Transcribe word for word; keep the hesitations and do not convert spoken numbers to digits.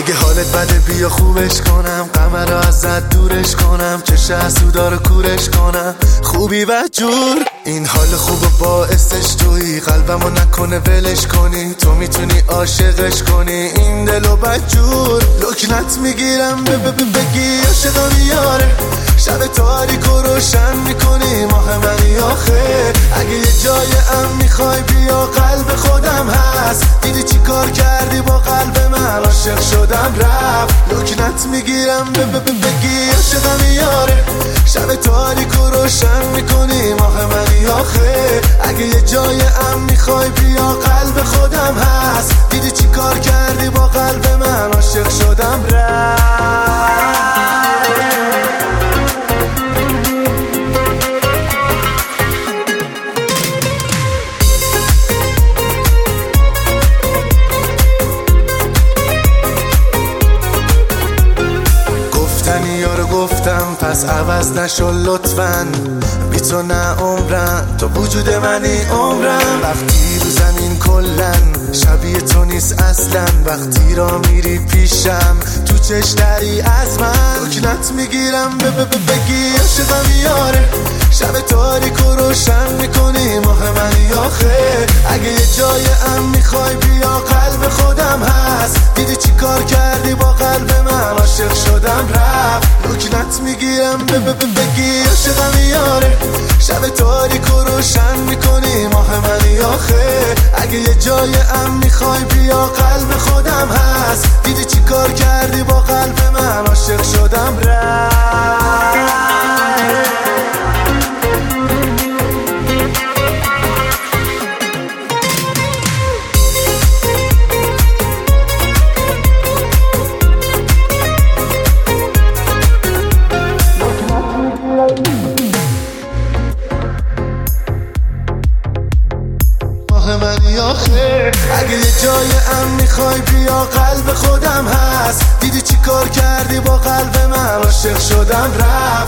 اگه حالت بده بیا خوبش کنم، قمر رو ازت دورش کنم، چه حسودا رو کورش کنم، خوبی و جور. این حال خوب باعثش تویی، قلبمو نکنه ولش کنی، تو میتونی عاشقش کنی این دلو بدجور. لکنت میگیرم بگی عاشقم یاره، شب تاریک و روشن میکنی ماه منی آخه. اگه یه جای ام میخوای بیا قلب خودم هست، دیدی چی کار کردی با قلب من، عاشق شدم رفت. لکنت میگیرم بگی عاشقم یاره، شب تاریک و روشن میکنی ماه منی آخه. اگه یه جای ام میخوای بیا قلب خودم هست، دیدی چی کار کردی با قلب من، عاشق شدم رفت. یارو گفتم پس عوض نشو لطفاً، بی تو نه عمرم، تو وجود منی عمرم. وقتی رو زمین کلن شبیه تو نیست اصلا، وقتی را میری پیشم تو چش دری از من. لکنت میگیرم بگی عاشقم یاره، شب تاریک و روشن میکنی ماه منی آخه. اگه یه جای ام میخوای بیا قلب خودم هست، دیدی چی کار کردی با قلب من، عاشق شدم رفت. لکنت میگیرم بگی عاشقم یاره، شب تاریک و روشن میکنی ماه منی آخه. اگه یه جای ام میخوای بیا قلب خودم هست، دیدی چی کار کردی با قلب من، عاشق شدم رفت. منی آخه. اگه یه جای ام میخوای بیا قلب خودم هست، دیدی چی کار کردی با قلب من، عاشق شدم رفت.